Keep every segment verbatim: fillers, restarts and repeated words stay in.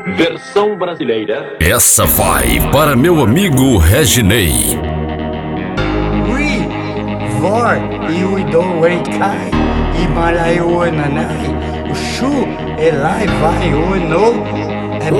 Versão brasileira. Essa vai para meu amigo Reginei. Ui, vor, e o do kai, e malai o nanai, o chu, elai vai o no, é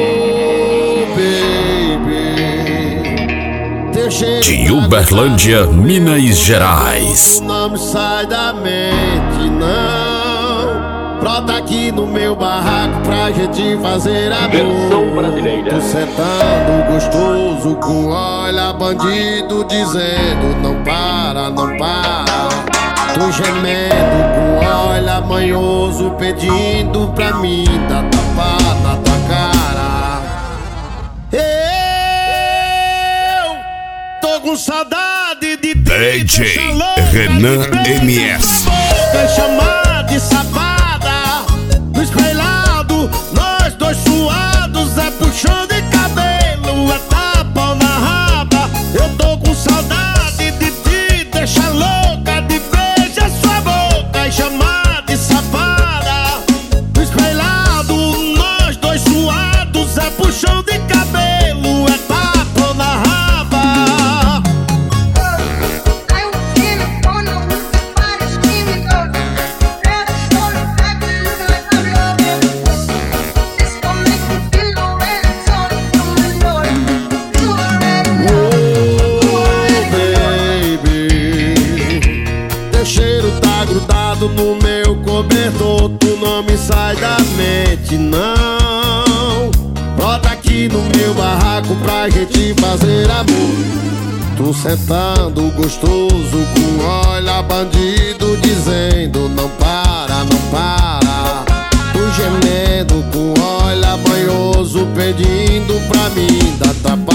baby. De Uberlândia, Minas Gerais. Não me sai da mente, não. Brota aqui no meu barraco pra gente fazer amor. Versão brasileira. Tô sentando gostoso com olha bandido dizendo não para, não para. Tô gemendo com olha manhoso pedindo pra mim dar tapa na tua cara. Eu tô com saudade de D J Renan M S. Chamar de safada no espelhado, nós dois suados, é puxão de cabelo, é tapa na raba. Eu tô com saudade de te deixar louca, de beijar sua boca e chamar de safada. No espelhado, nós dois suados, é puxão de cabelo, é tapa na raba. No meu cobertor, tu não me sai da mente, não. Brota aqui no meu barraco pra gente fazer amor. Tu sentando gostoso com olha bandido dizendo não para, não para. Tu gemendo com olha banhoso pedindo pra mim dar tapa